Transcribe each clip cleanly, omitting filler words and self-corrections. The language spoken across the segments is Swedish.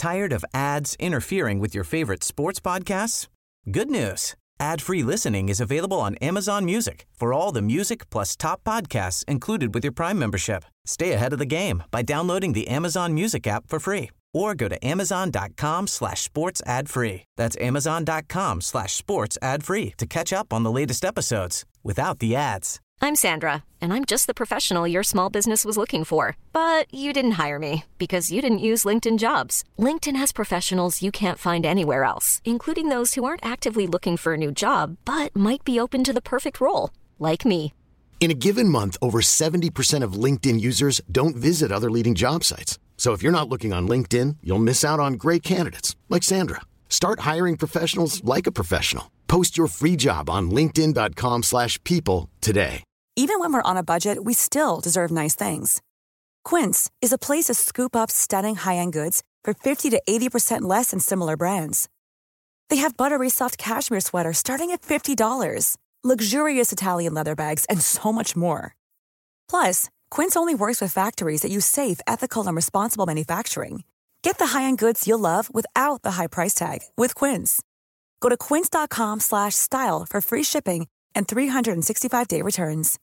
Tired of ads interfering with your favorite sports podcasts? Good news. Ad-free listening is available on Amazon Music for all the music plus top podcasts included with your Prime membership. Stay ahead of the game by downloading the Amazon Music app for free or go to amazon.com/sports ad free. That's amazon.com/sports ad free to catch up on the latest episodes without the ads. I'm Sandra, and I'm just the professional your small business was looking for. But you didn't hire me because you didn't use LinkedIn Jobs. LinkedIn has professionals you can't find anywhere else, including those who aren't actively looking for a new job, but might be open to the perfect role, like me. In a given month, over 70% of LinkedIn users don't visit other leading job sites. So if you're not looking on LinkedIn, you'll miss out on great candidates like Sandra. Start hiring professionals like a professional. Post your free job on linkedin.com/people today. Even when we're on a budget, we still deserve nice things. Quince is a place to scoop up stunning high-end goods for 50 to 80% less than similar brands. They have buttery soft cashmere sweaters starting at $50, luxurious Italian leather bags, and so much more. Plus, Quince only works with factories that use safe, ethical, and responsible manufacturing. Get the high-end goods you'll love without the high price tag with Quince. Go to quince.com/style for free shipping and 365-day returns.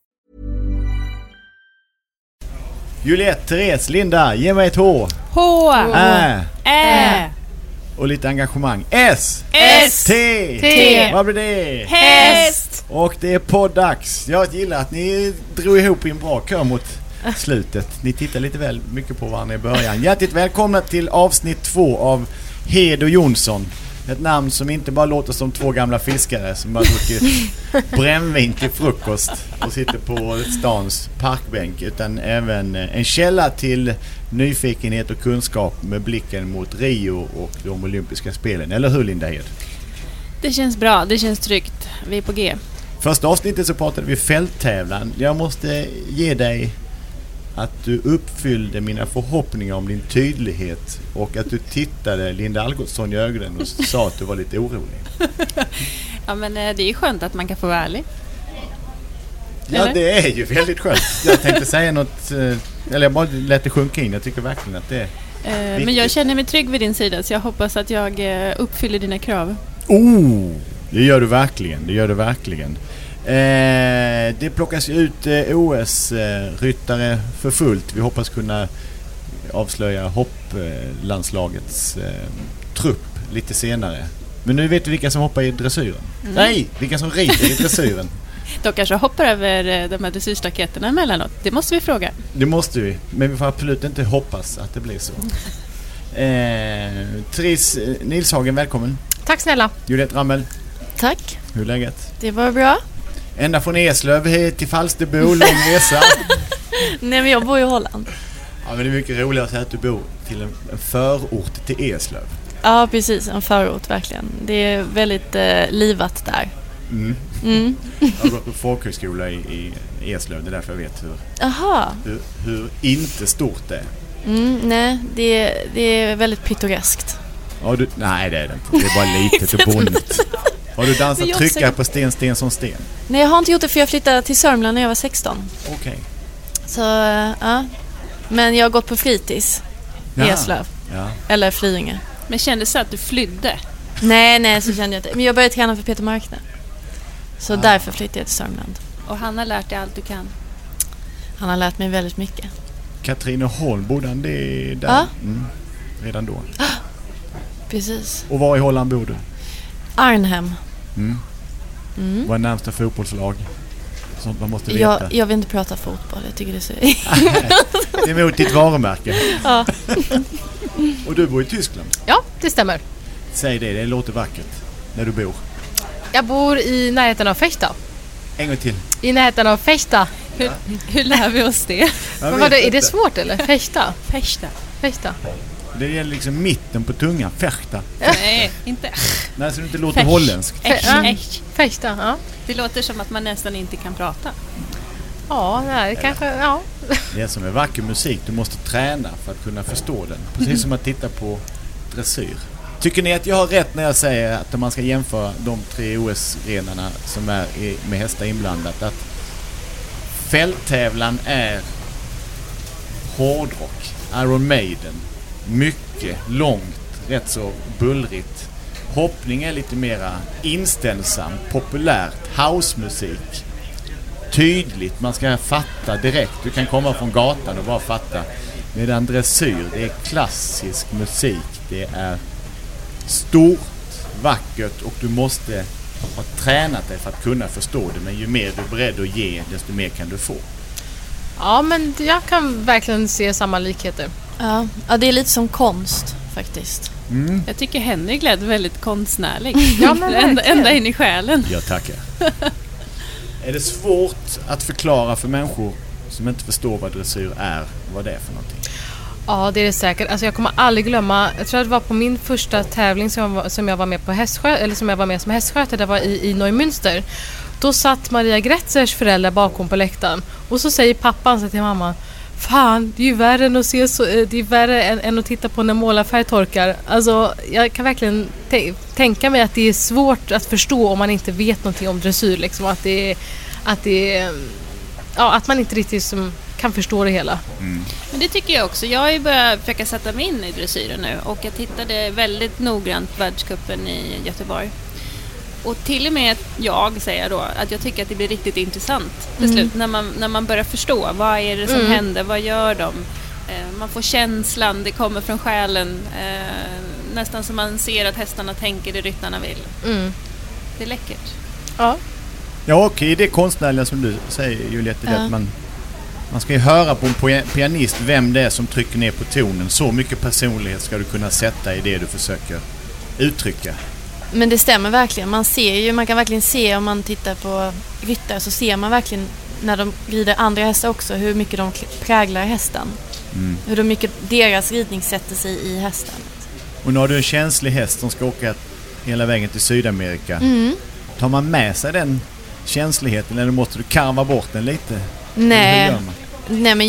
Juliette, Therese, Linda, ge mig ett H. H. Ä. Och lite engagemang. S. T. Vad blir det? Häst. Och det är poddags. Jag gillar att ni drog ihop i en bra kör mot slutet. Ni tittar lite väl mycket på varandra i början. Hjärtligt välkomna till avsnitt 2 av Hed och Jonsson. Ett namn som inte bara låter som två gamla fiskare som har druckit brännvin till frukost och sitter på stans parkbänk, utan även en källa till nyfikenhet och kunskap med blicken mot Rio och de olympiska spelen. Eller hur, Linda Hed? Det känns bra, det känns tryggt. Vi är på G. Första avsnittet så pratade vi fälttävlan. Jag måste ge dig att du uppfyllde mina förhoppningar om din tydlighet och att du tittade Linda Algotsson i ögonen och sa att du var lite orolig. Ja, men det är ju skönt att man kan få vara ärlig. Ja, eller? Det är ju väldigt skönt. Jag tänkte säga något, eller jag bara lät det sjunka in. Jag tycker verkligen att det är viktigt. Men jag känner mig trygg vid din sida, så jag hoppas att jag uppfyller dina krav. Det gör du verkligen. Det plockas ut OS-ryttare för fullt. Vi hoppas kunna avslöja hopplandslagets trupp lite senare. Men nu vet vi vilka som hoppar i dressyren. Nej, vilka som rider i dressyren. De kanske hoppar över de här dressyrstaketerna emellanåt. Det måste vi fråga. Det måste vi, men vi får absolut inte hoppas att det blir så. Therese Nilshagen, välkommen. Tack snälla. Juliette Ramel. Tack. Hur är läget? Det var bra. Ända från Eslöv till Falsterbo, lång resa. Nej, men jag bor i Holland. Ja, men det är mycket roligare att säga att du bor till en förort till Eslöv. Ja, precis. En förort, verkligen. Det är väldigt livat där. Jag har gått på folkhögskola i Eslöv. Det är därför jag vet hur inte stort det är. Nej, det är väldigt pittoreskt. Ja, nej, det är det inte. Det är bara litet och bonnet. Har du dansat trycka på sten som sten? Nej, jag har inte gjort det, för jag flyttade till Sörmland när jag var 16. Okej. Så, ja. Men jag har gått på fritids i Eslöv. Ja. Eller Flyinge. Men kände så att du flydde? Nej, så kände jag inte. Men jag började träna för Peter Markner. Så därför flyttade jag till Sörmland. Och han har lärt dig allt du kan? Han har lärt mig väldigt mycket. Katrineholm, bodde han det där? Ja. Redan då. Precis. Och var i Holland bor du? Arnhem. Vad är närmsta fotbollslag? Sånt man måste veta. Jag vill inte prata fotboll. Jag tycker det är så... Det är emot ditt varumärke. Ja. Och du bor i Tyskland? Ja, det stämmer. Säg det låter vackert när du bor. Jag bor i närheten av Fechta. En gång till. I närheten av Fechta. Hur lär vi oss det? Men vadå, är det svårt eller? Fechta. Det gäller liksom mitten på tungan. Fechta. Nej, inte. Nej, så det inte låter holländskt. Fechta, ja. Det låter som att man nästan inte kan prata. Ja, nej, kanske, ja. Det är som är vacker musik. Du måste träna för att kunna förstå den. Precis som att titta på dressyr. Tycker ni att jag har rätt när jag säger att om man ska jämföra de 3 OS-grenarna som är med hästar inblandat, att fälttävlan är hårdrock, Iron Maiden, mycket långt, rätt så bullrigt. Hoppning är lite mera inställsam, populärt, housemusik. Tydligt, man ska fatta direkt. Du kan komma från gatan och bara fatta. Medan dressyr, det är klassisk musik. Det är stort, vackert och du måste ha tränat dig för att kunna förstå det. Men ju mer du är beredd att ge, desto mer kan du få. Ja, men jag kan verkligen se samma likheter. Ja, det är lite som konst faktiskt. Jag tycker Henrik lät väldigt konstnärlig. Ja, men ända in i själen. Jag tackar. Är det svårt att förklara för människor som inte förstår vad dressyr är, vad det är för någonting? Ja, det är det säkert. Alltså jag kommer aldrig glömma, jag tror att det var på min första tävling som jag var med på som jag var med som hästskötare, det var i Neumünster. Då satt Maria Gretzers föräldrar bakom på läktaren och så säger pappan så till mamma: fan, det är ju värre än att se det är värre än att titta på när målarfärg torkar. Alltså, jag kan verkligen tänka mig att det är svårt att förstå om man inte vet någonting om dressyr liksom, att man inte riktigt kan förstå det hela. Men det tycker jag också. Jag har ju börjat försöka sätta mig in i dressyren nu och jag tittade väldigt noggrant på världscupen i Göteborg. Och till och med jag säger då att jag tycker att det blir riktigt intressant till slut när man börjar förstå vad är det som händer, vad gör de? Man får känslan, det kommer från själen, nästan som man ser att hästarna tänker det ryttarna vill. Det är läckert. Ja, okej, det är konstnärliga som du säger, Juliette, att man ska ju höra på en pianist vem det är som trycker ner på tonen. Så mycket personlighet ska du kunna sätta i det du försöker uttrycka. Men det stämmer verkligen. Man kan verkligen se, om man tittar på ryttare så ser man verkligen när de rider andra hästar också hur mycket de präglar hästen. Hur mycket deras ridning sätter sig i hästen. Och nu har du en känslig häst som ska åka hela vägen till Sydamerika. Tar man med sig den känsligheten eller måste du karva bort den lite? Nej, men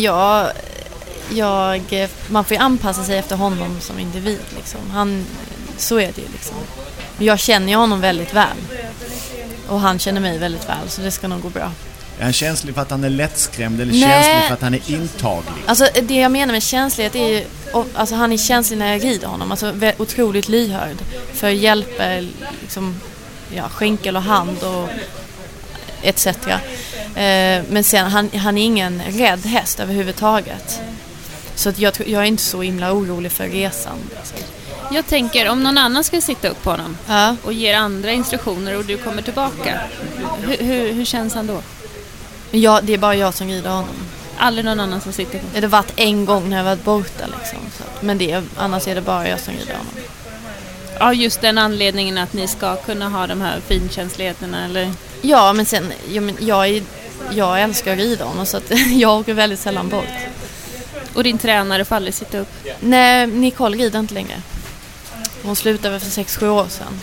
man får ju anpassa sig efter honom som individ liksom. Så är det ju liksom. Jag känner ju honom väldigt väl. Och han känner mig väldigt väl, så det ska nog gå bra. Är han känslig för att han är lättskrämd eller känslig för att han är intaglig? Alltså det jag menar med känslighet är ju, alltså han är känslig när jag rider honom, alltså otroligt lyhörd för hjälper liksom, skänkel och hand och etc. Men sen han är ingen rädd häst överhuvudtaget. Så att jag är inte så himla orolig för resan. Jag tänker, om någon annan ska sitta upp på honom och ger andra instruktioner och du kommer tillbaka, hur känns han då? Ja, det är bara jag som rider honom. Aldrig någon annan som sitter på? Det har varit en gång när jag varit borta liksom, men annars är det bara jag som rider honom. Ja, just den anledningen att ni ska kunna ha de här finkänsligheterna, eller? Ja, men sen jag älskar att rida honom, så att jag åker väldigt sällan bort. Och din tränare får aldrig sitta upp? Nej, Nicole rider inte längre. Hon slutade för 6-7 år sedan.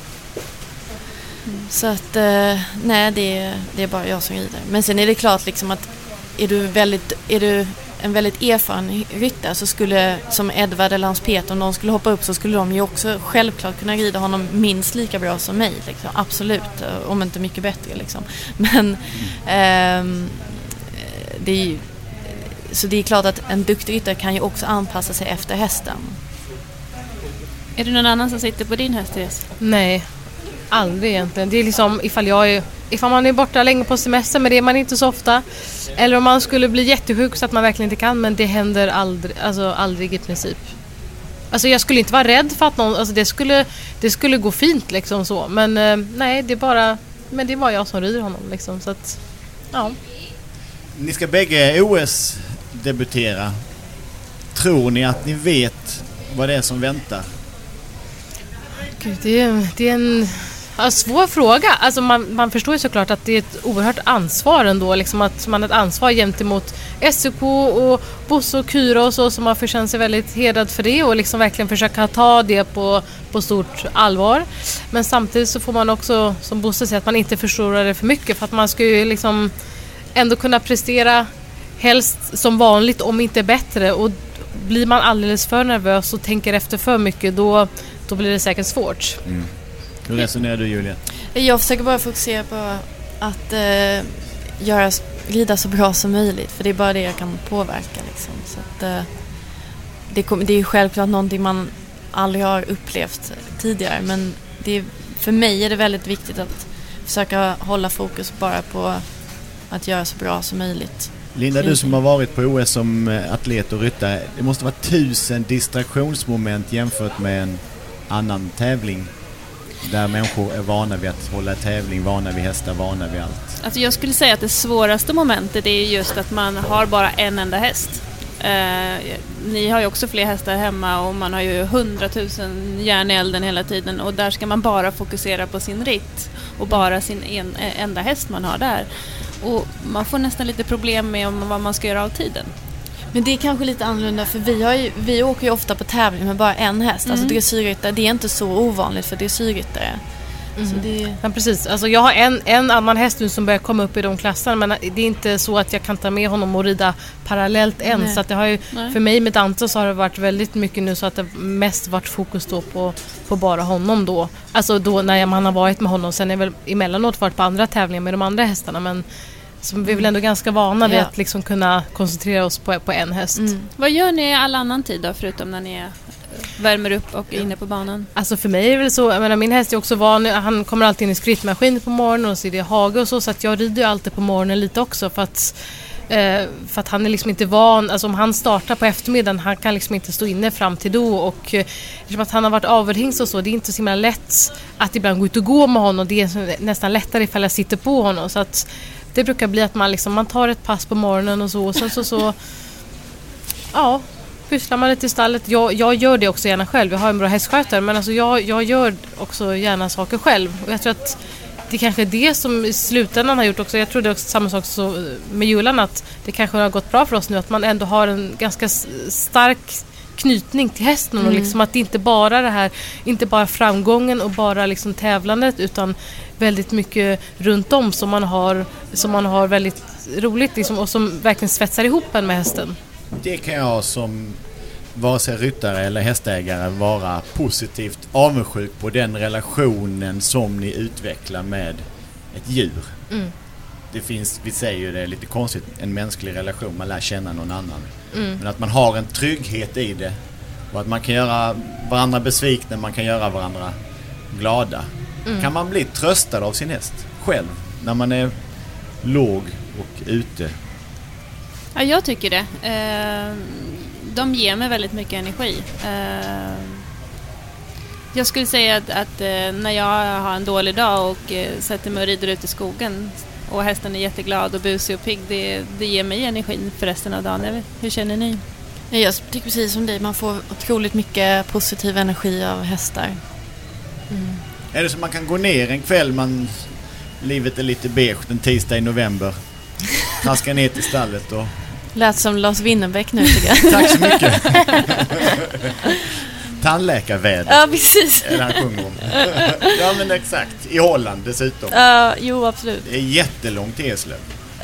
Så att, nej, det är bara jag som rider. Men sen är det klart liksom att är du en väldigt erfaren ryttare så skulle, som Edvard eller Hans Peter, om de skulle hoppa upp så skulle de ju också självklart kunna rida honom minst lika bra som mig. Liksom. Absolut, om inte mycket bättre. Liksom. Men det är ju, så det är klart att en duktig ryttare kan ju också anpassa sig efter hästen. Är det någon annan som sitter på din häst, Therese? Nej, aldrig egentligen. Det är liksom ifall man är borta länge på semester, men det är man inte så ofta. Eller om man skulle bli jättesjuk så att man verkligen inte kan, men det händer aldrig i princip. Alltså jag skulle inte vara rädd för att någon, alltså det skulle gå fint liksom så, men nej, det är bara jag som rider honom liksom, så att ja. Ni ska bägge OS debutera. Tror ni att ni vet vad det är som väntar? Gud, det är en svår fråga. Alltså man förstår ju såklart att det är ett oerhört ansvar ändå. Liksom att man har ett ansvar gentemot SOK och Bosse och Kyra och så man får känna sig väldigt hedrad för det och liksom verkligen försöka ta det på stort allvar. Men samtidigt så får man också, som Bosse säger, att man inte förstorar det för mycket, för att man ska ju liksom ändå kunna prestera helst som vanligt, om inte bättre. Och blir man alldeles för nervös och tänker efter för mycket, då blir det säkert svårt. Hur resonerar du, Julia? Jag försöker bara fokusera på att rida så bra som möjligt, för det är bara det jag kan påverka liksom. Så att, det är ju självklart någonting man aldrig har upplevt tidigare. Men för mig är det väldigt viktigt att försöka hålla fokus bara på att göra så bra som möjligt. Linda, du som har varit på OS som atlet och ryttare, det måste vara 1000 distraktionsmoment jämfört med en annan tävling där människor är vana vid att hålla tävling, vana vid hästar, vana vid allt. Alltså jag skulle säga att det svåraste momentet är just att man har bara en enda häst. Ni har ju också fler hästar hemma och man har ju 100 000 järn i elden hela tiden, och där ska man bara fokusera på sin ritt och bara sin enda häst man har där. Och man får nästan lite problem med vad man ska göra av tiden. Men det är kanske lite annorlunda, för vi åker ju ofta på tävling med bara en häst. Alltså dressyrryttare, det är inte så ovanligt för dressyrryttare. Ja, precis. Alltså jag har en annan häst nu som börjar komma upp i de klasserna, men det är inte så att jag kan ta med honom och rida parallellt än. Nej. Så att det har ju, för mig med Dante så har det varit väldigt mycket nu så att det mest varit fokus då på bara honom då. Alltså då när man har varit med honom. Sen är väl emellanåt varit på andra tävlingar med de andra hästarna, men som vi är väl ändå ganska vana vid att liksom kunna koncentrera oss på en häst. Vad gör ni all annan tid då, förutom när ni värmer upp och är inne på banan? Alltså för mig är det väl så, jag menar, min häst är också van, han kommer alltid in i skrittmaskin på morgonen och så är det hage och så att jag rider ju alltid på morgonen lite också för att han är liksom inte van, alltså om han startar på eftermiddagen, han kan liksom inte stå inne fram till då, och eftersom att han har varit avhängs och så, det är inte så himla lätt att ibland gå ut och gå med honom, det är nästan lättare ifall jag sitter på honom, så att det brukar bli att man tar ett pass på morgonen och så, och sen så ja, pysslar man lite i stallet. Jag gör det också gärna själv. Jag har en bra hästskötare, men alltså jag gör också gärna saker själv. Och jag tror att det kanske är det som i slutändan har gjort också. Jag tror det är också samma sak så med Julan, att det kanske har gått bra för oss nu, att man ändå har en ganska stark knytning till hästen och liksom att det inte bara det här, inte bara framgången och bara liksom tävlandet, utan väldigt mycket runt om som man har väldigt roligt liksom, och som verkligen svetsar ihop en med hästen. Det kan jag som vare sig ryttare eller hästägare vara positivt avundsjuk på, den relationen som ni utvecklar med ett djur. Det finns, vi säger ju det är lite konstigt, en mänsklig relation, man lär känna någon annan. Men att man har en trygghet i det och att man kan göra varandra besvikna, man kan göra varandra glada. Kan man bli tröstad av sin häst själv när man är låg och ute? Ja, jag tycker det. De ger mig väldigt mycket energi. Jag skulle säga att när jag har en dålig dag och sätter mig och rider ut i skogen och hästen är jätteglad och busig och pigg, det ger mig energin för resten av dagen. Hur känner ni? Jag tycker precis som dig, man får otroligt mycket positiv energi av hästar. Är det så man kan gå ner en kväll, livet är lite beige en tisdag i november, traska ner till stallet och... Lät som Lars Winnerbäck nu, tycker jag. Tack så mycket. Tandläkarväder. Ja, precis. Är det han sjunger om. Ja, men exakt. I Holland dessutom. Jo, absolut. Det är jättelångt till Eslöv.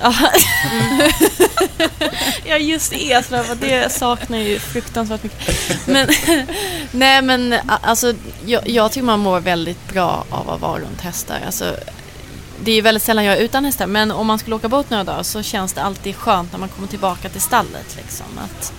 Ja, just Eslöv, det saknar ju fruktansvärt mycket. Men, nej, men alltså, jag tycker man mår väldigt bra av att vara runt hästar. Alltså, det är väldigt sällan jag är utan hästar, men om man skulle åka bort några dagar så känns det alltid skönt när man kommer tillbaka till stallet liksom, att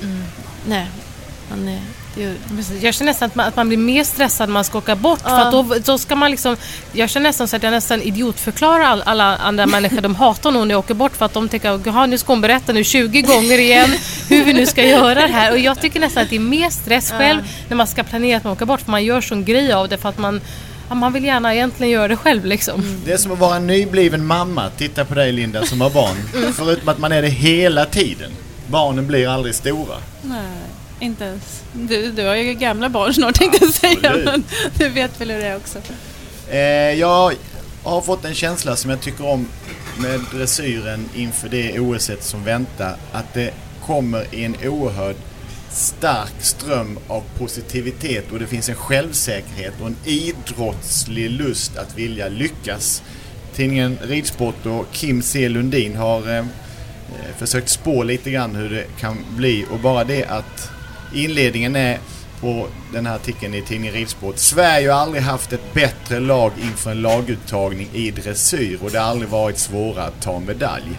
jag känner nästan att man blir mer stressad när man ska åka bort, för att då ska man liksom, jag känner nästan så att jag nästan idiotförklarar alla andra människor, de hatar nog när jag åker bort, för att de tänker, nu ska hon berätta nu 20 gånger igen hur vi nu ska göra det här, och jag tycker nästan att det är mer stress själv när man ska planera att man åker bort, för man gör sån grej av det, för att man vill gärna egentligen göra det själv liksom. Det är som att vara en nybliven mamma. Titta på dig, Linda, som har barn. Förutom att man är det hela tiden. Barnen blir aldrig stora. Nej, inte ens. Du har ju gamla barn snart, tänkte jag säga. Men du vet väl hur det är också. Jag har fått en känsla som jag tycker om med dressyren inför det OS som väntar. Att det kommer i en oerhörd stark ström av positivitet, och det finns en självsäkerhet och en idrottslig lust att vilja lyckas. Tidningen Ridsport och Kim C. Lundin har försökt spå lite grann hur det kan bli, och bara det att inledningen är på den här artikeln i tidningen Ridsport: Sverige har aldrig haft ett bättre lag inför en laguttagning i dressyr, och det har aldrig varit svårare att ta medalj.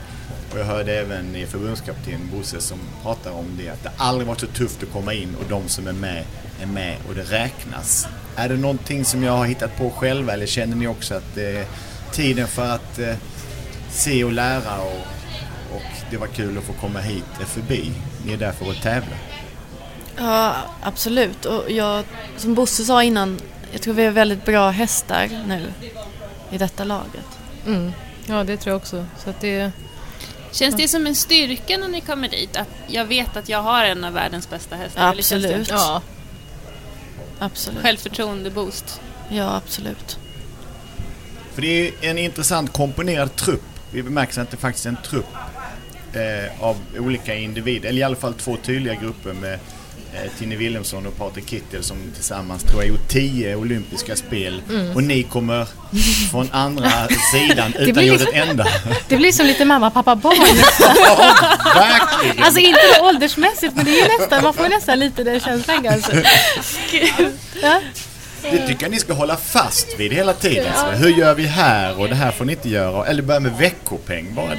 Och jag hörde även i förbundskapten Bosse som pratar om det, att det aldrig varit så tufft att komma in och de som är med och det räknas. Är det någonting som jag har hittat på själva, eller känner ni också att tiden för att se och lära och det var kul att få komma hit är förbi? Ni är där för att tävla. Ja, absolut. Och jag, som Bosse sa innan, jag tror vi är väldigt bra hästar nu i detta laget. Ja, det tror jag också. Så att det... Känns det som en styrka när ni kommer dit? Att jag vet att jag har en av världens bästa hästar? Absolut. Ja. Absolut. Självförtroende-boost. Ja, absolut. För det är en intressant komponerad trupp. Vi bemärker att det faktiskt är en trupp av olika individer. Eller i alla fall 2 tydliga grupper med Tinne Wilhelmsson och Patrik Kittel som tillsammans tror jag gjort 10 olympiska spel. Och ni kommer från andra sidan utan gjort ett enda. Det blir som lite mamma, pappa, barn. Ja, verkligen. Alltså inte åldersmässigt, men det är nästan, man får nästan lite den känslan kanske. Ja. Det tycker jag ni ska hålla fast vid hela tiden. Så, hur gör vi här och det här får ni inte göra. Eller börja med veckopeng bara.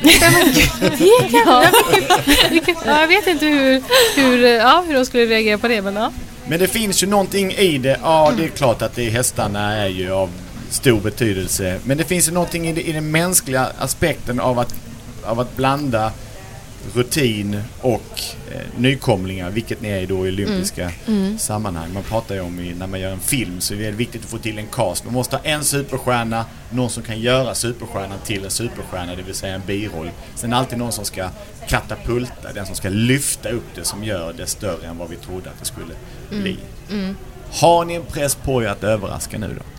Jag vet inte hur de skulle reagera på det, men ja. Men det finns ju någonting i det. Ja, det är klart att hästarna är ju av stor betydelse. Men det finns ju någonting i den mänskliga aspekten av att blanda rutin och nykomlingar, vilket ni är då i olympiska sammanhang. Man pratar ju om när man gör en film så är det viktigt att få till en cast. Man måste ha en superstjärna, någon som kan göra superstjärnan till en superstjärna, det vill säga en biroll. Sen alltid någon som ska katapulta, den som ska lyfta upp det, som gör det större än vad vi trodde att det skulle bli. Har ni en press på er att överraska nu då?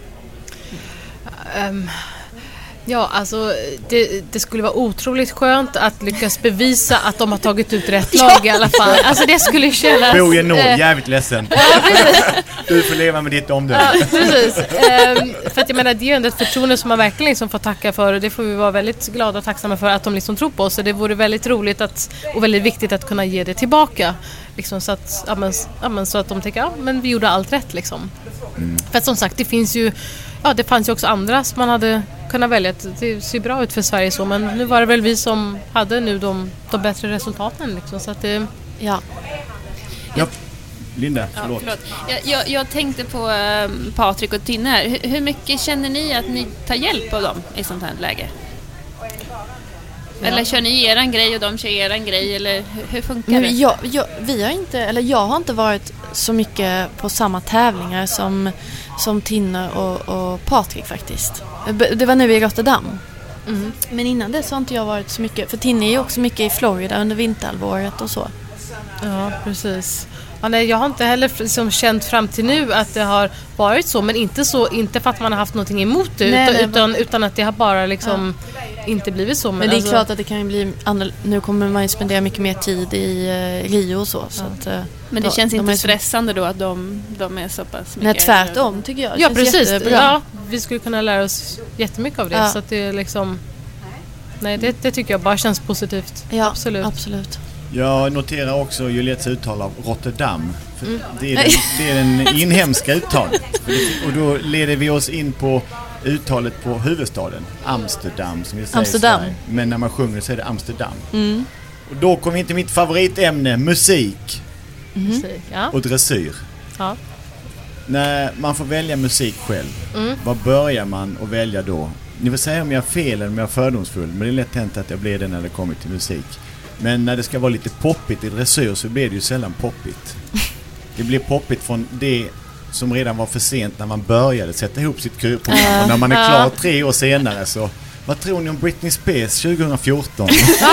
Ja, alltså det skulle vara otroligt skönt att lyckas bevisa att de har tagit ut rätt lag i alla fall. Alltså det skulle kännas... Boje Nord, jävligt ledsen. Du får leva med ditt omdöme. Ja, precis. För att jag menar, det är ju ändå ett förtroende som man verkligen liksom får tacka för, och det får vi vara väldigt glada och tacksamma för att de liksom tror på oss. Så det vore väldigt roligt och väldigt viktigt att kunna ge det tillbaka. Liksom, så att de tänker, men vi gjorde allt rätt liksom. För att som sagt, det fanns ju också andra som man hade kunnat välja. Det ser bra ut för Sverige så, men nu var det väl vi som hade nu de bättre resultaten liksom, så att det, ja. Linda, förlåt. Jag tänkte på Patrik och Tinne här. Hur mycket känner ni att ni tar hjälp av dem i sånt här läge? Eller kör ni eran grej och de kör eran grej, eller hur funkar det? Jag har inte varit så mycket på samma tävlingar som Tinne och Patrik faktiskt. Det var nu i Rotterdam. Men innan det så har inte jag varit så mycket, för Tinne är ju också mycket i Florida under vinterhalvåret och så. Ja, precis. Ja, nej, jag har inte heller liksom känt fram till nu att det har varit så, men inte för att man har haft någonting emot det, utan att det har bara liksom inte blivit så. Men det är klart att det kan ju bli nu kommer man ju spendera mycket mer tid i Rio och så. Att, men det känns inte stressande då att de är så pass mycket... Nej, tvärtom tycker jag. Ja, precis. Ja, vi skulle kunna lära oss jättemycket av det. Så att det är liksom... Nej, det tycker jag bara känns positivt. Ja, absolut. Jag noterar också Juliettes uttal av Rotterdam. För det är den inhemska uttalet. Och då leder vi oss in på uttalet på huvudstaden. Amsterdam, som vi säger Amsterdam. Men när man sjunger så är det Amsterdam. Och då kommer vi in till mitt favoritämne, musik. Och dressyr. Ja. När man får välja musik själv, vad börjar man att välja då? Ni får säga om jag har fel eller om jag är fördomsfull, men det är lätt hänt att jag blir det när det kommer till musik. Men när det ska vara lite poppigt i dressyr så blir det ju sällan poppigt. Det blir poppigt från det som redan var för sent när man började sätta ihop sitt kurprogram. Och när man är klar 3 år senare så... Vad tror ni om Britney Spears 2014?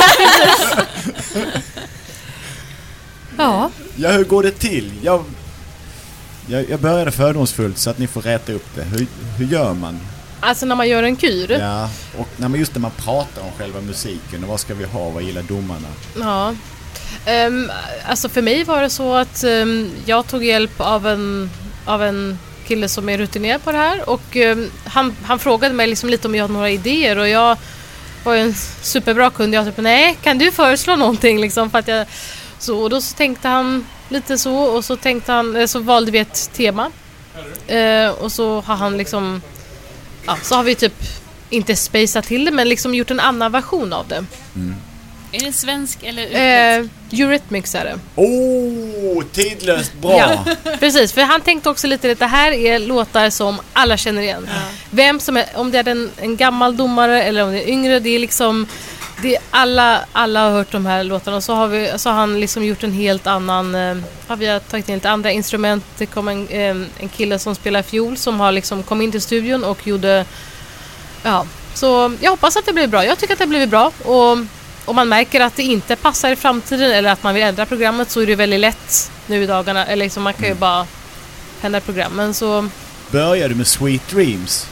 Ja, hur går det till? Jag började fördomsfullt så att ni får räta upp det. Hur gör man? Alltså när man gör en kur? Ja, och när man pratar om själva musiken och vad ska vi ha, vad gillar domarna? Ja, alltså för mig var det så att jag tog hjälp av en kille som är rutinerad på det här, och han frågade mig liksom lite om jag hade några idéer, och jag var ju en superbra kund. Jag typ, nej, kan du föreslå någonting liksom, för att och då så tänkte han lite så, och så tänkte han, så valde vi ett tema, och så har han liksom så har vi typ inte spaceat till det, men liksom gjort en annan version av det. Är det svensk eller utländsk? Eurythmics är det. Tidlöst bra. Ja, precis. För han tänkte också lite att det här är låtar som alla känner igen. Ja. Vem som är, om det är en gammal domare eller om det är yngre, det är liksom... alla har hört de här låtarna, och så har han liksom gjort en helt annan, vi har tagit in lite andra instrument. Det kom en kille som spelar fiol som har liksom kom in till studion och gjorde, så jag hoppas att det blir bra. Jag tycker att det blir bra, och om man märker att det inte passar i framtiden eller att man vill ändra programmet, så är det väldigt lätt nu i dagarna, eller liksom man kan ju bara ändra programmen. Så börjar du med Sweet Dreams?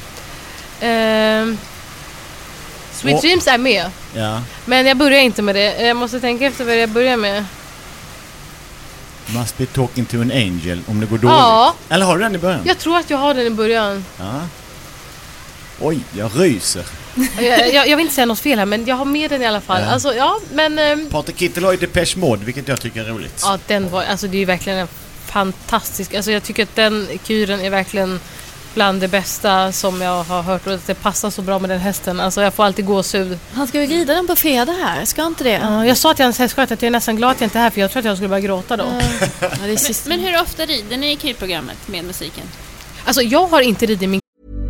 Sweet Dreams är med. Ja. Men jag börjar inte med det. Jag måste tänka efter vad jag börjar med. Must be talking to an angel, om det går dåligt. Ja. Eller har du den i början? Jag tror att jag har den i början. Ja. Oj, jag ryser. Jag vill inte säga något fel här, men jag har med den i alla fall. Ja. Alltså, men... Patrik Kittel har ju Depeche Mode, vilket jag tycker är roligt. Ja, den var... Alltså, det är ju verkligen en fantastisk... Alltså, jag tycker att den kuren är verkligen bland det bästa som jag har hört, och det passar så bra med den hästen. Alltså, jag får alltid gåshud. Han ska ju rida den på fredag här, ska inte det? Ja, jag sa till hans hästskötare att jag är nästan glad att jag inte är här, för jag tror att jag skulle börja gråta då. Men hur ofta rider ni i KUR-programmet med musiken? Alltså, jag har inte ridit min...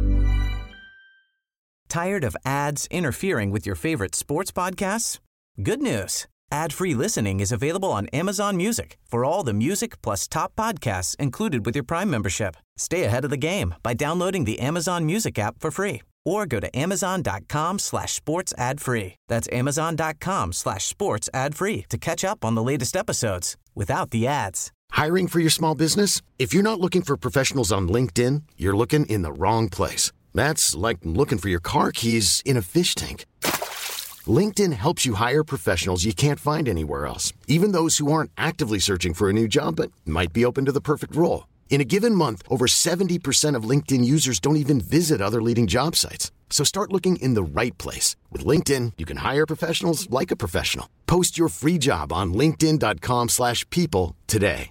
Tired of ads interfering with your favorite sports podcasts? Good news. Ad-free listening is available on Amazon Music for all the music plus top podcasts included with your Prime membership. Stay ahead of the game by downloading the Amazon Music app for free or go to amazon.com/sports ad free. That's amazon.com/sports ad free to catch up on the latest episodes without the ads. Hiring for your small business? If you're not looking for professionals on LinkedIn, you're looking in the wrong place. That's like looking for your car keys in a fish tank. LinkedIn helps you hire professionals you can't find anywhere else, even those who aren't actively searching for a new job but might be open to the perfect role. In a given month, over 70% of LinkedIn users don't even visit other leading job sites. So start looking in the right place. With LinkedIn, you can hire professionals like a professional. Post your free job on linkedin.com/people today.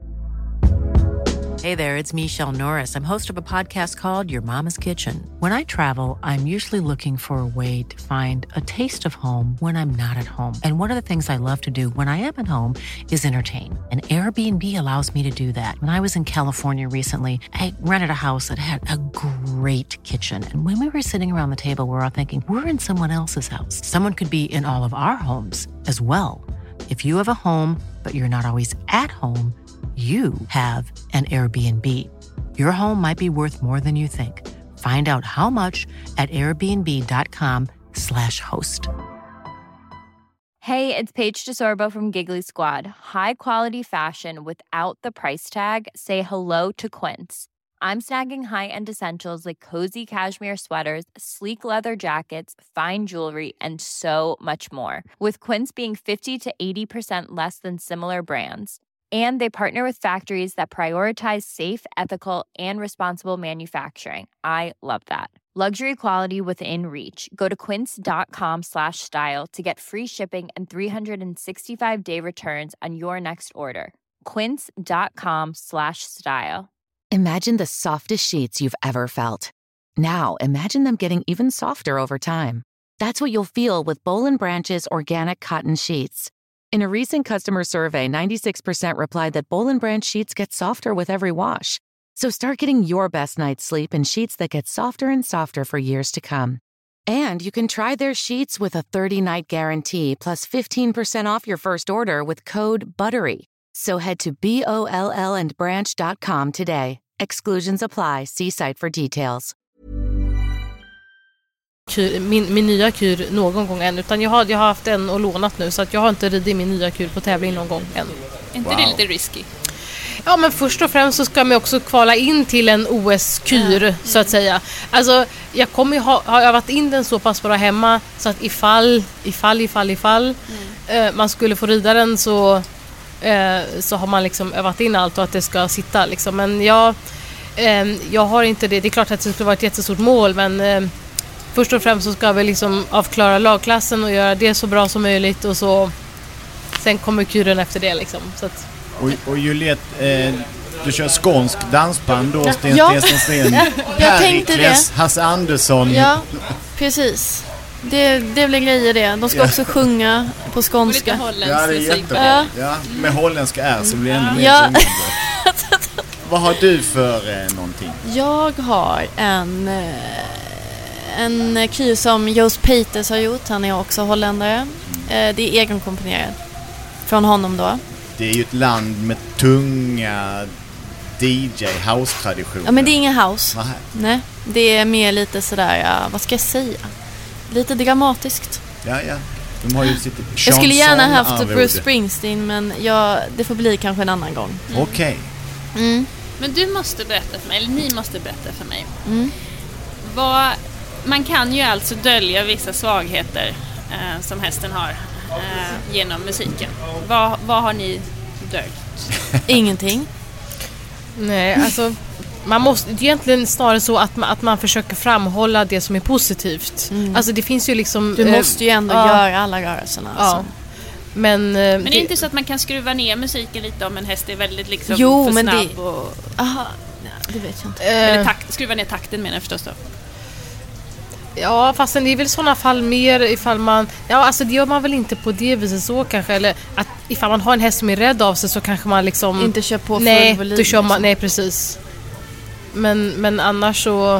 Hey there, it's Michelle Norris. I'm host of a podcast called Your Mama's Kitchen. When I travel, I'm usually looking for a way to find a taste of home when I'm not at home. And one of the things I love to do when I am at home is entertain. And Airbnb allows me to do that. When I was in California recently, I rented a house that had a great kitchen. And when we were sitting around the table, we were all thinking, we're in someone else's house. Someone could be in all of our homes as well. If you have a home, but you're not always at home, you have an Airbnb. Your home might be worth more than you think. Find out how much at airbnb.com/host. Hey, it's Paige DeSorbo from Giggly Squad. High quality fashion without the price tag. Say hello to Quince. I'm snagging high-end essentials like cozy cashmere sweaters, sleek leather jackets, fine jewelry, and so much more. With Quince being 50 to 80% less than similar brands. And they partner with factories that prioritize safe, ethical, and responsible manufacturing. I love that. Luxury quality within reach. Go to quince.com/style to get free shipping and 365-day returns on your next order. Quince.com/style. Imagine the softest sheets you've ever felt. Now, imagine them getting even softer over time. That's what you'll feel with Boll & Branch's organic cotton sheets. In a recent customer survey, 96% replied that Boll & Branch sheets get softer with every wash. So start getting your best night's sleep in sheets that get softer and softer for years to come. And you can try their sheets with a 30-night guarantee plus 15% off your first order with code BUTTERY. So head to BOLLandbranch.com today. Exclusions apply. See site for details. Min nya kur någon gång än, utan jag har haft en och lånat nu, så att jag har inte ridit min nya kur på tävling någon gång än. Inte det lite risky? Ja, men först och främst så ska man också kvala in till en OS-kur så att säga. Alltså, jag kommer ha övat in den så pass bra hemma så att ifall man skulle få rida den så har man liksom övat in allt och att det ska sitta liksom. Men jag har inte det. Det är klart att det skulle vara ett jättestort mål, men först och främst så ska vi liksom avklara lagklassen och göra det så bra som möjligt, och så sen kommer kuren efter det liksom. Så att, och Juliette, du kör skånsk dansband då, Sten Ja. Sten, Jag tänkte Perikles, det. Hasse Andersson. Ja, precis. Det blir grejer det. De ska också sjunga på skånska. Och lite holländsk Ja, det är musik. jättebra. Ja, med holländska är så blir det ännu mer sjungande. Vad har du för någonting? Jag har en key som Joost Peters har gjort. Han är också holländare. Det är egenkomponerad från honom då. Det är ju ett land med tunga DJ-house-traditioner. Ja, men det är ingen house. Nähä. Nej, det är mer lite sådär, vad ska jag säga? Lite dramatiskt. Ja. De har ju sitt Jag skulle gärna haft chanson-arvode. Bruce Springsteen, men det får bli kanske en annan gång. Okej. Men du måste berätta för mig, eller ni måste berätta för mig. Mm. Man kan ju alltså dölja vissa svagheter som hästen har genom musiken. Vad har ni döljt? Ingenting. Nej, alltså man måste egentligen snarare så att man försöker framhålla det som är positivt. Alltså det finns ju liksom... Du måste ju ändå göra alla rörelserna. Ja. Alltså. Men det är inte så att man kan skruva ner musiken lite om en häst är väldigt liksom för men snabb det... och... Aha, det vet jag inte. Eller skruva ner takten menar jag förstås då. Ja, fast det är väl i sådana fall mer ifall man... Ja, alltså det gör man väl inte på det viset så kanske. Eller att ifall man har en häst som är rädd av sig så kanske man liksom... Inte kör på full volym. Då kör man, nej, precis. Men annars så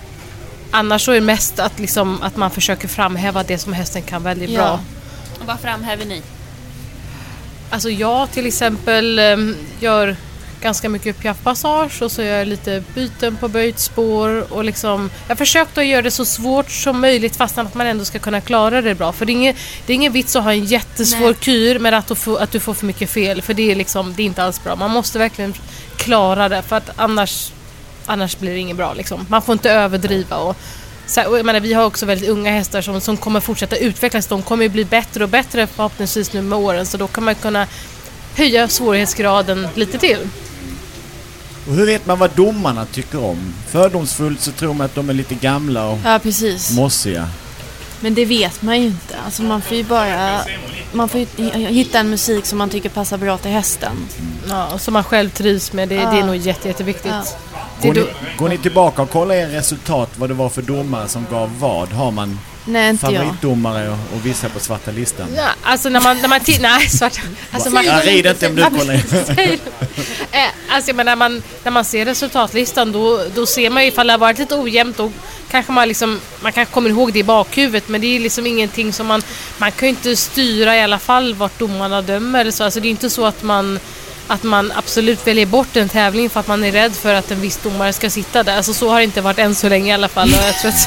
är det mest att, liksom, att man försöker framhäva det som hästen kan väldigt bra. Och vad framhäver ni? Alltså jag till exempel gör ganska mycket piaff-passage och så gör jag lite byten på böjt spår och liksom, jag försökte att göra det så svårt som möjligt fast att man ändå ska kunna klara det bra, för det är ingen vits att ha en jättesvår kur med att du får för mycket fel, för det är liksom, det är inte alls bra. Man måste verkligen klara det, för att annars blir det inget bra liksom. Man får inte överdriva och jag menar, vi har också väldigt unga hästar som kommer fortsätta utvecklas. De kommer ju bli bättre och bättre förhoppningsvis nu med åren, så då kan man kunna höja svårighetsgraden lite till. Och hur vet man vad domarna tycker om? Fördomsfullt så tror man att de är lite gamla och mossiga. Men det vet man ju inte. Alltså man får ju hitta en musik som man tycker passar bra till hästen. Ja, och som man själv trivs med. Det är nog jätteviktigt. Ja. Går ni tillbaka och kollar er resultat, vad det var för domare som gav vad? Har man favoritdomare och vissa på svarta listan? Ja, alltså när man nej, svarta. Alltså jag rider inte om du kollar. Alltså men när man ser resultatlistan då ser man ju ifall det har varit lite ojämnt, och kanske man kan komma ihåg det i bakhuvudet, men det är liksom ingenting som man kan ju inte styra i alla fall vart domarna dömer eller så. Alltså det är inte så att man absolut väljer bort en tävling för att man är rädd för att en viss domare ska sitta där. Alltså så har det inte varit än så länge i alla fall. Och jag tror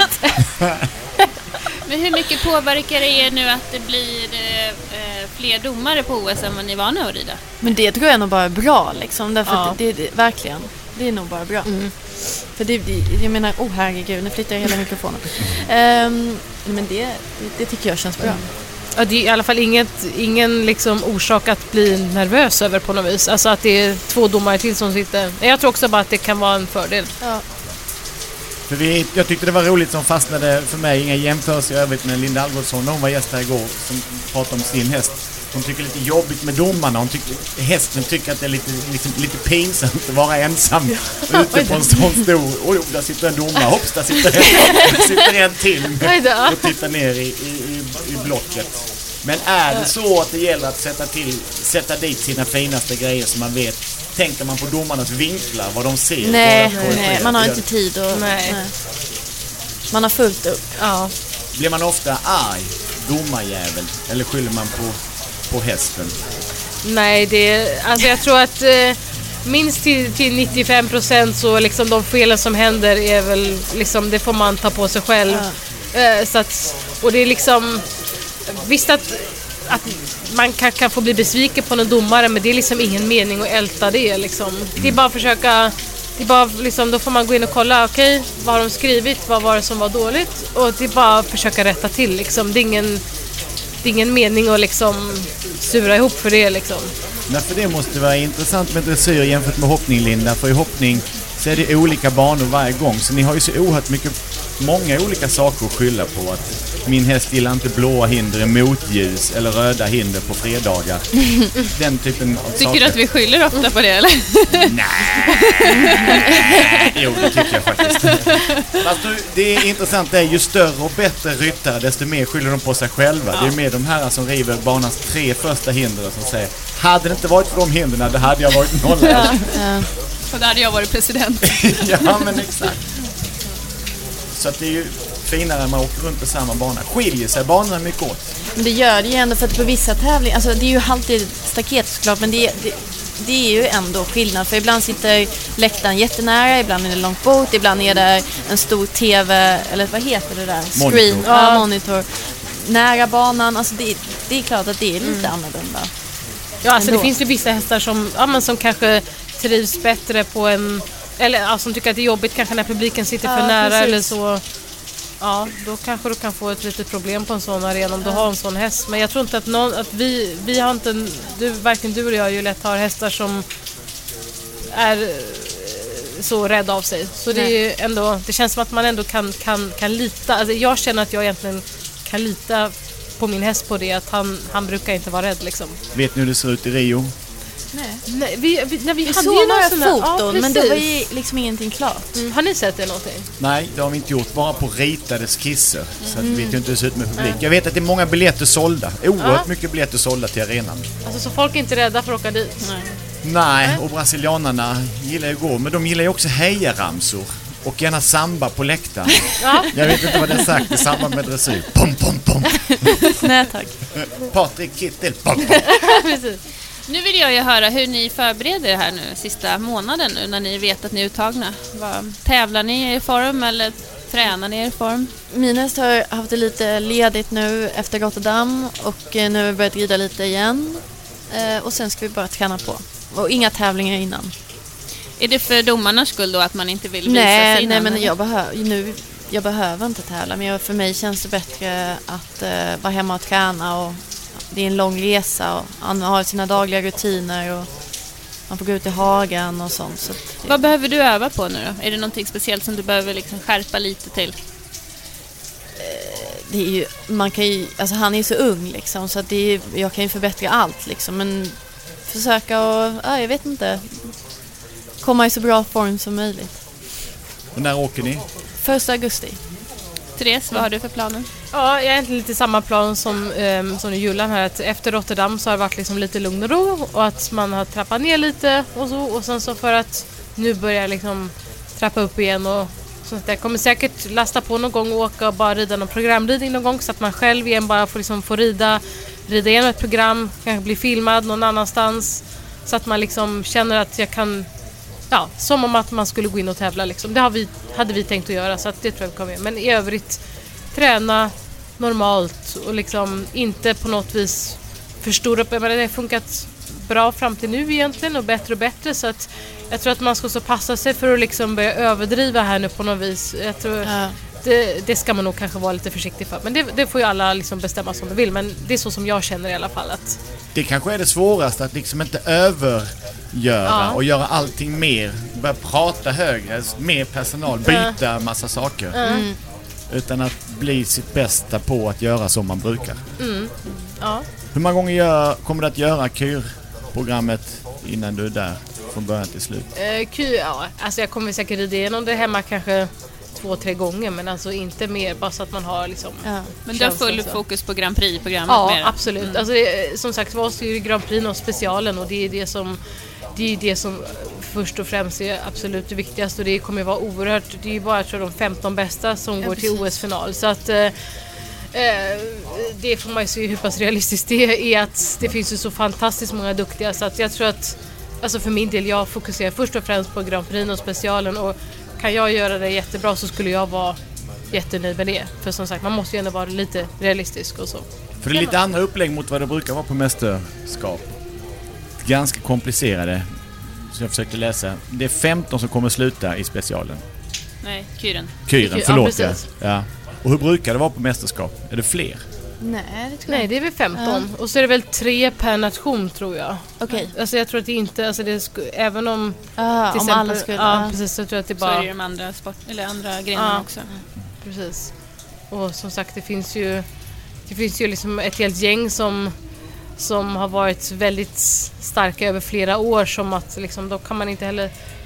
Men hur mycket påverkar det er nu att det blir fler domare på OS än vad ni var nu att rida? Men det tror jag nog bara är bra liksom. Därför att det verkligen, det är nog bara bra. För jag menar, herregud, nu flyttar jag hela mikrofonen. Men det tycker jag känns bra. Ja, det är i alla fall ingen liksom orsak att bli nervös över på något vis. Alltså att det är 2 domare till som sitter. Jag tror också bara att det kan vara en fördel. Ja. För jag tyckte det var roligt som fastnade för mig, inga jämförelser i övrigt, med Linda Algotsson. Hon var gäst här igår som pratade om sin häst. Hon tycker lite jobbigt med domarna. Hästen tycker att det är lite pinsamt att vara ensam ute på en sån stor... Oj, där sitter en domare. Hopps, där sitter en till och tittar ner i blocket. Men är det så att det gäller att sätta dit sina finaste grejer som man vet? Tänker man på domarnas vinklar, vad de ser? Nej, man har inte tid och man har fullt upp. Ja. Blir man ofta arg, domarjävel, eller skyller man på hästen? Nej, alltså jag tror att minst till 95% så liksom de felen som händer är väl liksom, det får man ta på sig själv. Så att, och det är liksom visst att man kan få bli besviken på någon domare, men det är liksom ingen mening att älta det liksom. Det är bara att försöka, liksom, då får man gå in och kolla, okej, vad har de skrivit, vad var det som var dåligt, och det är bara att försöka rätta till liksom. Det är ingen mening att liksom sura ihop för det liksom. Nej, för det måste vara intressant med dressyr jämfört med hoppning, Linda, för i hoppning så är det olika banor varje gång, så ni har ju så oerhört många olika saker att skylla på. Att min häst gillar inte blåa hinder i motljus eller röda hinder på fredagar. Den typen av Tycker saker. du att vi skyller ofta på det, eller? Nej. Jo, det tycker jag faktiskt. Fast det är intressant, det är ju större och bättre ryttare desto mer skyller de på sig själva. Det är mer de här som river banans 3 första hinder som säger, hade det inte varit för de hindren, då hade jag varit nollad. Och där hade jag varit president. Ja, men exakt. Så att det är ju finare när man åker runt på samma bana. Skiljer sig banorna mycket åt? Men det gör det ju ändå, för att på vissa tävlingar, alltså det är ju alltid staket såklart, men det är ju ändå skillnad. För ibland sitter läktaren jättenära, ibland är det långt bort, ibland är det en stor tv, eller vad heter det där? Screen, monitor. Monitor. Nära banan, alltså det är klart att det är lite annorlunda. Ja, alltså det finns ju vissa hästar som kanske trivs bättre på en, eller som tycker att det är jobbigt kanske när publiken sitter för nära, precis. Eller så. Ja, då kanske du kan få ett litet problem på en sån arena om du har en sån häst. Men jag tror inte att vi har inte, varken du eller jag ju lätt har hästar som är så rädda av sig. Så det är ju ändå, det känns som att man ändå kan lita. Alltså jag känner att jag egentligen kan lita på min häst på det, att han brukar inte vara rädd liksom. Vet ni hur det ser ut i Rio? Nej, vi hade såg ju några foton, men det var ju liksom ingenting klart. Har ni sett det någonting? Nej, det har vi inte gjort. Bara på ritade skisser. Så att vi vet ju inte hur det ser ut med publik. Jag vet att det är många biljetter sålda. Oerhört mycket biljetter sålda till arenan. Alltså så folk är inte rädda för att åka dit? Nej, och brasilianerna gillar ju att gå. Men de gillar ju också hejaramsor. Och gärna samba på läktaren. Ja. Jag vet inte vad det är sagt i samband med dressyr. Pom, pom, pom. Nej, tack. Patrik Kittel. Pom, pom. Precis. Nu vill jag ju höra hur ni förbereder det här nu sista månaden nu när ni vet att ni är uttagna. Tävlar ni i form eller tränar ni i form? Min häst har haft det lite ledigt nu efter Rotterdam och nu har vi börjat rida lite igen. Och sen ska vi bara träna på. Och inga tävlingar innan. Är det för domarnas skull då att man inte vill visa sig innan? Nej, men jag behöver inte tävla. Men för mig känns det bättre att vara hemma och träna. Och det är en lång resa och han har sina dagliga rutiner och man får gå ut i hagen och sånt. Så vad behöver du öva på nu då? Är det någonting speciellt som du behöver liksom skärpa lite till? Det är ju, man kan ju, alltså han är så ung liksom, så att jag kan ju förbättra allt liksom, men försöka och, jag vet inte, komma i så bra form som möjligt. Och när åker ni? 1 augusti. Therese, vad har du för planer? Ja, jag är egentligen lite samma plan som Julan här. Att efter Rotterdam så har det varit liksom lite lugn och ro och att man har trappat ner lite och så. Och sen så för att nu börjar liksom trappa upp igen. Och så att jag kommer säkert lasta på någon gång och åka och bara rida någon programridning någon gång. Så att man själv igen bara får rida igenom ett program. Kanske bli filmad någon annanstans. Så att man liksom känner att jag kan... Ja, som om att man skulle gå in och tävla liksom. Det hade vi tänkt att göra, så att det tror jag vi kommer med. Men i övrigt träna normalt och liksom inte på något vis förstora upp. Men det har funkat bra fram till nu egentligen och bättre, så att jag tror att man ska så passa sig för att liksom börja överdriva här nu på något vis. Jag tror det ska man nog kanske vara lite försiktig för. Men det får ju alla liksom bestämma som de vill, men det är så som jag känner i alla fall att det kanske är det svåraste, att liksom inte övergöra och göra allting mer, börja prata högre, mer personal, byta massa saker. Utan att bli sitt bästa på att göra som man brukar. Ja. Hur många gånger kommer du att göra KYR-programmet innan du är där från början till slut? Alltså jag kommer säkert rida igenom det hemma kanske 2-3 gånger, men alltså inte mer, bara så att man har liksom... Men du har full fokus på Grand Prix-programmet? Ja, mer. Absolut. Alltså som sagt var så är det Grand Prix och specialen, och det är det som först och främst är absolut det viktigaste, och det kommer vara oerhört, det är ju bara tror jag, de 15 bästa som går till OS-final, så att det får man ju se hur pass realistiskt det är, att det finns ju så fantastiskt många duktiga, så att jag tror att alltså för min del, jag fokuserar först och främst på Grand Prix och specialen, och kan jag göra det jättebra så skulle jag vara jättenöjd med det. För som sagt, man måste ju ändå vara lite realistisk och så. För det är lite andra upplägg mot vad det brukar vara på mästerskap. Ganska komplicerade, som jag försökte läsa. Det är 15 som kommer sluta i specialen. Nej, KYRen, förlåt. Ja. Och hur brukar det vara på mästerskap? Är det fler? Nej, det är väl 15. Och så är det väl 3 per nation, tror jag. Okej. Alltså jag tror att det inte, alltså även om till om exempel, alla skulle, precis, så tror jag att det bara... Så är det de andra andra grenarna också. Precis. Och som sagt, det finns ju liksom ett helt gäng som har varit väldigt starka över flera år, som att liksom, då kan man inte heller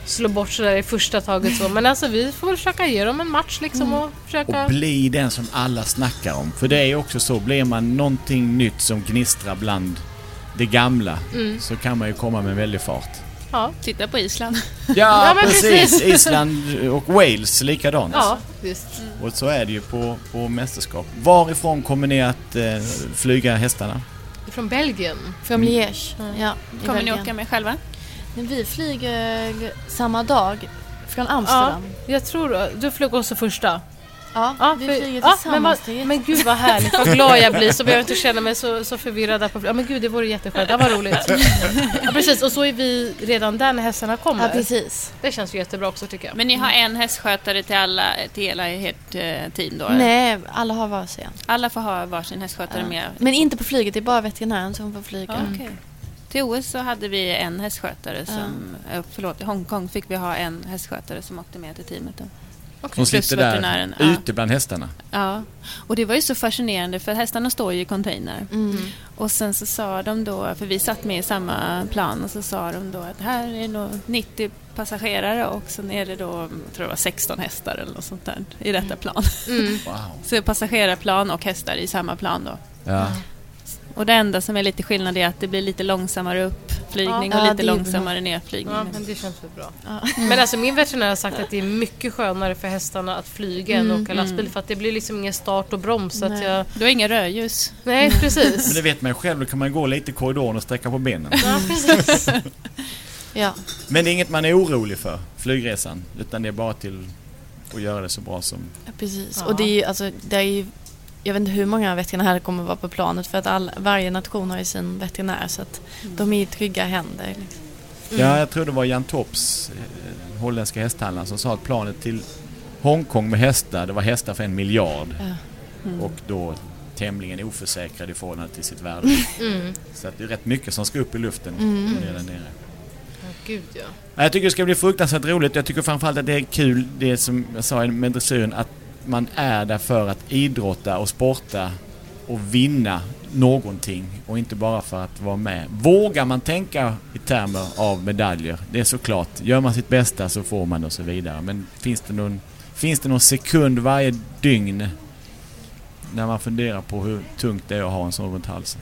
slå bort sådär i första taget så. Men alltså vi får väl försöka ge dem en match liksom och försöka... Och bli den som alla snackar om. För det är ju också så, blir man någonting nytt som gnistrar bland det gamla så kan man ju komma med väldigt fart. Ja, titta på Island. Ja, precis. Island och Wales likadant. Ja, just. Och så är det ju på mästerskap. Varifrån kommer ni att flyga hästarna? Från Belgien. Från Liège. Ja, kommer ni åka med själva? Men vi flyger samma dag från Amsterdam. Ja, jag tror du flög också första. Ja, vi flyger tillsammans. Men gud vad härligt, vad glad jag blir. Så behöver jag inte känna mig så förvirrad. Ja men gud, det vore jätteskönt, det var roligt. Ja precis, och så är vi redan där när hästarna kommer. Ja precis. Det känns ju jättebra också tycker jag. Men ni har en hästskötare till hela ert team då? Nej, alla har varsin. Alla får ha varsin hästskötare med? Men inte på flyget, det är bara veterinären som får flyga. Okay. Till OS så hade vi en hästskötare som... i Hongkong fick vi ha en hästskötare som åkte med till teamet då. Som sitter där ute bland hästarna. Ja, och det var ju så fascinerande för hästarna står ju i container. Och sen så sa de då, för vi satt med i samma plan och så sa de då att här är nog 90 passagerare och sen är det då, jag tror det var 16 hästar eller något sånt där i detta plan. Wow. Så passagerarplan och hästar i samma plan då. Ja. Och det enda som är lite skillnad är att det blir lite långsammare uppflygning och lite långsammare nedflygning. Ja, men det känns väl bra. Men alltså min veterinär har sagt att det är mycket skönare för hästarna att flyga än att åka lastbil för att det blir liksom ingen start och broms. Så att du har inga rödljus. Nej, precis. Men det vet man ju själv, då kan man gå lite i korridoren och sträcka på benen. Ja, precis. Ja. Men det är inget man är orolig för, flygresan, utan det är bara till att göra det så bra som... Ja, precis. Och det är ju, alltså, det är ju, jag vet inte hur många veterinärer kommer vara på planet för att varje nation har ju sin veterinär så att de är i trygga händer. Liksom. Ja, jag tror det var Jan Tops, holländska hästhandlaren, som sa att planet till Hongkong med hästar, det var hästar för 1 miljard. Och då tämligen oförsäkrad i förhållande till sitt värde. Så att det är rätt mycket som ska upp i luften där nere. Gud, ja. Jag tycker det ska bli fruktansvärt roligt. Jag tycker framförallt att det är kul, det som jag sa med dressyren, att man är där för att idrotta och sporta och vinna någonting och inte bara för att vara med. Vågar man tänka i termer av medaljer? Det är såklart. Gör man sitt bästa så får man och så vidare. Men finns det någon sekund varje dygn när man funderar på hur tungt det är att ha en sån runt halsen?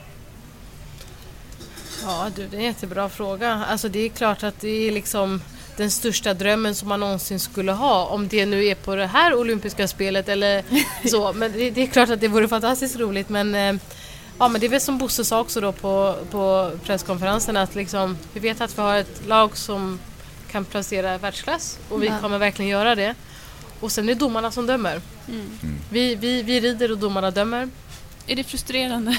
Ja, det är en jättebra fråga. Alltså det är klart att det är liksom den största drömmen som man någonsin skulle ha, om det nu är på det här olympiska spelet eller så. Men det är klart att det vore fantastiskt roligt, men men det är väl som Bosse sa också då på presskonferensen, att liksom, vi vet att vi har ett lag som kan placera världsklass och vi kommer verkligen göra det. Och sen är det domarna som dömer. Vi rider och domarna dömer. Är det frustrerande?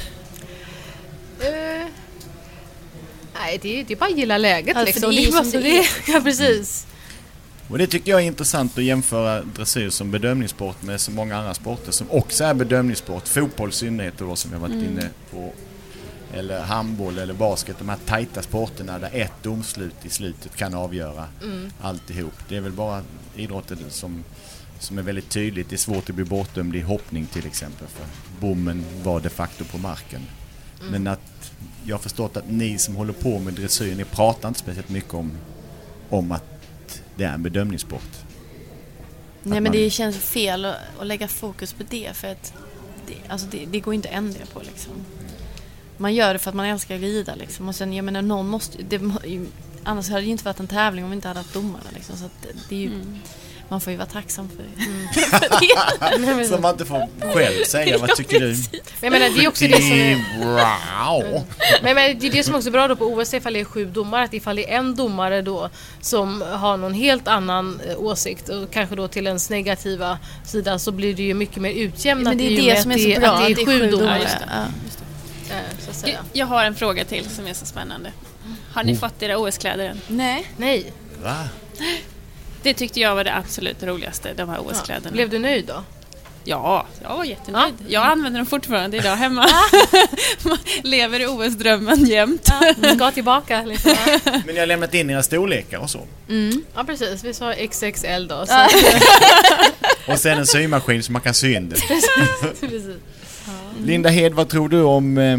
Nej, det är bara att gilla läget liksom. Det är som det är. Ja, precis. Och det tycker jag är intressant att jämföra dressyr som bedömningssport med så många andra sporter som också är bedömningssport. Fotboll i synnerhet då, som jag varit inne på, eller handboll eller basket, de här tajta sporterna där ett domslut i slutet kan avgöra alltihop. Det är väl bara idrotten som är väldigt tydligt. Det är svårt att bli bortdömd i hoppning till exempel, för bommen var de facto på marken. Men att jag har förstått att ni som håller på med dressyr, ni pratar inte speciellt mycket om att det är en bedömningssport. Nej, men det känns fel att lägga fokus på det, för att det går inte att ändra på liksom. Man gör det för att man älskar att rida liksom. Och sen, jag menar, någon måste annars hade det ju inte varit en tävling om vi inte hade haft domarna liksom. Så att det är ju, man får ju vara tacksam för det. Så man inte får själv säga, vad tycker du? Men det är också det som är... Men det är det som också är bra då på OS, ifall det är 7 domare, att ifall det är en domare då som har någon helt annan åsikt och kanske då till ens negativa sida, så blir det ju mycket mer utjämnat. Men det är det som är så bra, att det är 7 domare. Just det. Jag har en fråga till som är så spännande. Har ni fått era OS-kläder än? Nej. Va? Det tyckte jag var det absolut roligaste, de här OS-kläderna. Blev du nöjd då? Ja, jag var jättenöjd. Jag använder dem fortfarande idag hemma. Man lever i OS-drömmen jämt. Ska tillbaka liksom. Men ni har lämnat in era storlekar och så. Ja, precis. Vi sa XXL då. Så. Och sen en symaskin som man kan sy in det. Precis. Linda Hed, vad tror du om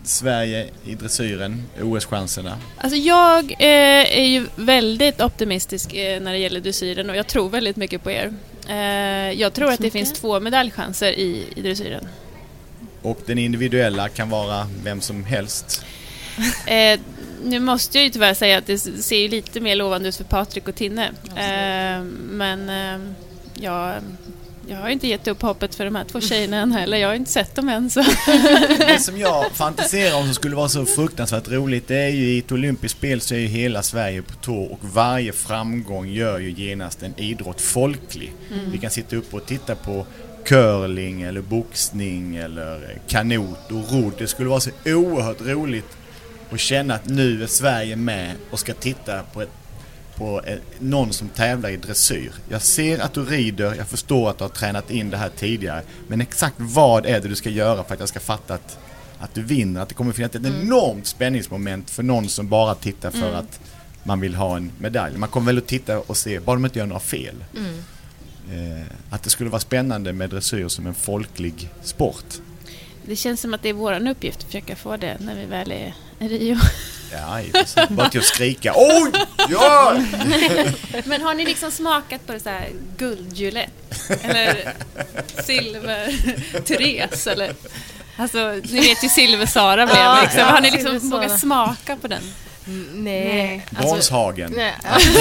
Sverige i dressyren, OS-chanserna? Alltså jag är ju väldigt optimistisk när det gäller dressyren och jag tror väldigt mycket på er. Jag tror att det finns 2 medaljchanser i dressyren. Och den individuella kan vara vem som helst? Nu måste jag ju tyvärr säga att det ser ju lite mer lovande ut för Patrik och Tinne. Men jag har inte gett upp hoppet för de här 2 tjejerna än heller. Jag har inte sett dem än. Så. Det som jag fantiserar om som skulle vara så fruktansvärt roligt, det är ju i ett olympiskt spel så är ju hela Sverige på tå och varje framgång gör ju genast en idrott folklig. Vi kan sitta upp och titta på curling eller boxning eller kanot och rodd. Det skulle vara så oerhört roligt att känna att nu är Sverige med och ska titta på någon som tävlar i dressyr. Jag ser att du rider, jag förstår att du har tränat in det här tidigare, men exakt vad är det du ska göra för att jag ska fatta att du vinner, att det kommer finnas ett enormt spänningsmoment för någon som bara tittar för att man vill ha en medalj. Man kommer väl att titta och se, bara de inte gör några fel. Att det skulle vara spännande med dressyr som en folklig sport. Det känns som att det är våran uppgift att försöka få det när vi väl är i Rio. Ja, precis. Bara till att skrika. Oj! Ja! Men har ni liksom smakat på det så här guldjulett? Eller silver Therese? Eller? Alltså, ni vet ju silver Sara blev. Liksom. Har ni liksom vågat smaka på den? Nej. Bronshagen. Nej,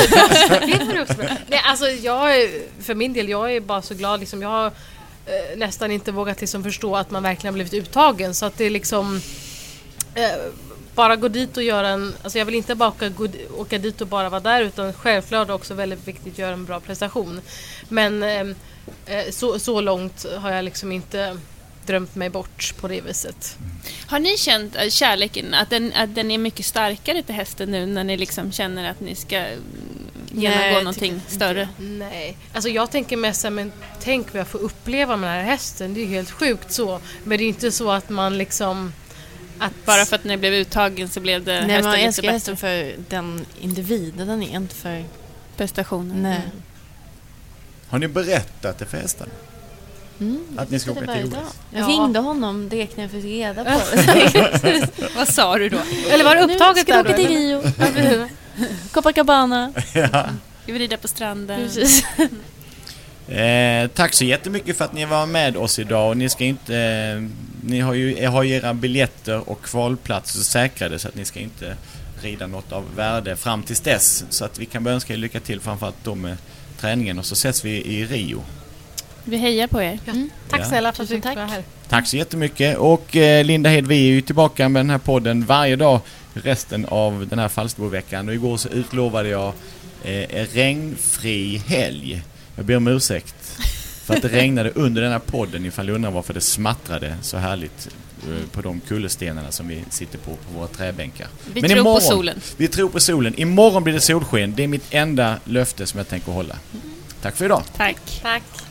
alltså för min del, jag är bara så glad liksom, jag har nästan inte vågat liksom förstå att man verkligen har blivit uttagen, så att det är liksom bara gå dit och göra alltså jag vill inte bara åka dit och bara vara där, utan självklart också väldigt viktigt att göra en bra prestation. Men så långt har jag liksom inte drömt mig bort på det viset. Har ni känt kärleken, att den är mycket starkare till hästen nu när ni liksom känner att ni ska genomgå någonting större? Nej, alltså jag tänker mest men tänk vad jag får uppleva med den här hästen, det är ju helt sjukt så, men det är inte så att man liksom bara för att ni blev uttagen så blev det nej, hästen man lite bättre. Hästen för den individen, den är inte för prestationen. Nej. Har ni berättat det för hästen? Att ni ska åka till OS? Jag ringde honom direkt när jag fick reda på det. Vad sa du då? Eller var det upptaget där då? Nu ska du åka till Rio. Copacabana. Ja. Vi vill rida på stranden. Precis. Tack så jättemycket för att ni var med oss idag. Och ni ska inte, ni har ju era biljetter och kvalplatser säkrade, så att ni ska inte rida något av värde fram tills dess. Så att vi kan önska er lycka till, framförallt då med träningen, och så ses vi i Rio. Vi hejar på er. Tack snälla för att du var här. Tack så jättemycket. Och Linda Hed, vi är ju tillbaka med den här podden varje dag resten av den här Falsterbo-veckan. Och igår så utlovade jag regnfri helg. Jag ber om ursäkt för att det regnade under den här podden, ifall du undrar varför det smattrade så härligt på de kullerstenarna som vi sitter på våra träbänkar. Vi tror på solen. Vi tror på solen. Imorgon blir det solsken. Det är mitt enda löfte som jag tänker hålla. Tack för idag. Tack.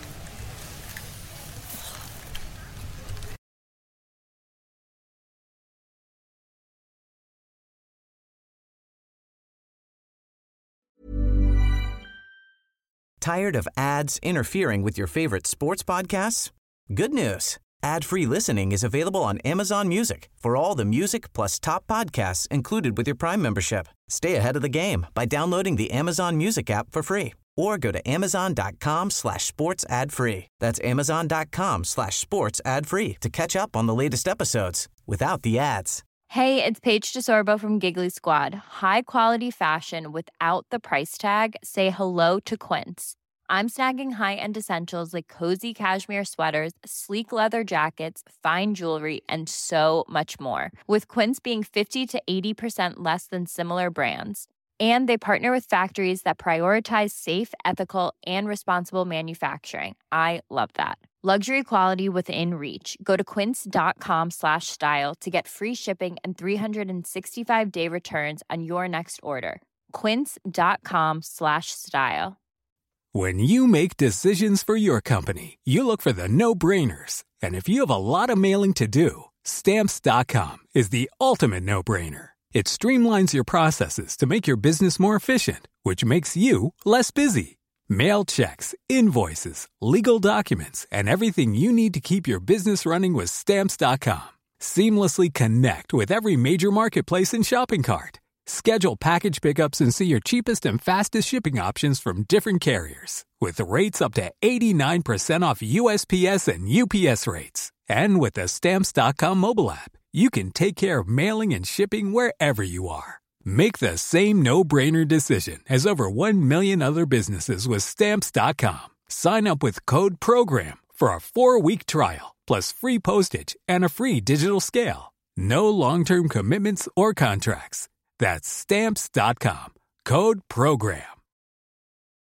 Tired of ads interfering with your favorite sports podcasts? Good news. Ad-free listening is available on Amazon Music for all the music plus top podcasts included with your Prime membership. Stay ahead of the game by downloading the Amazon Music app for free or go to amazon.com/sports ad free. That's amazon.com/sports ad free to catch up on the latest episodes without the ads. Hey, it's Paige DeSorbo from Giggly Squad. High quality fashion without the price tag. Say hello to Quince. I'm snagging high-end essentials like cozy cashmere sweaters, sleek leather jackets, fine jewelry, and so much more. With Quince being 50 to 80% less than similar brands. And they partner with factories that prioritize safe, ethical, and responsible manufacturing. I love that. Luxury quality within reach. Go to quince.com/style to get free shipping and 365-day returns on your next order. Quince.com/style. When you make decisions for your company, you look for the no-brainers. And if you have a lot of mailing to do, Stamps.com is the ultimate no-brainer. It streamlines your processes to make your business more efficient, which makes you less busy. Mail checks, invoices, legal documents, and everything you need to keep your business running with Stamps.com. Seamlessly connect with every major marketplace and shopping cart. Schedule package pickups and see your cheapest and fastest shipping options from different carriers, with rates up to 89% off USPS and UPS rates. And with the Stamps.com mobile app, you can take care of mailing and shipping wherever you are. Make the same no-brainer decision as over 1 million other businesses with Stamps.com. Sign up with code PROGRAM for a 4-week trial, plus free postage and a free digital scale. No long-term commitments or contracts. That's Stamps.com. Code PROGRAM.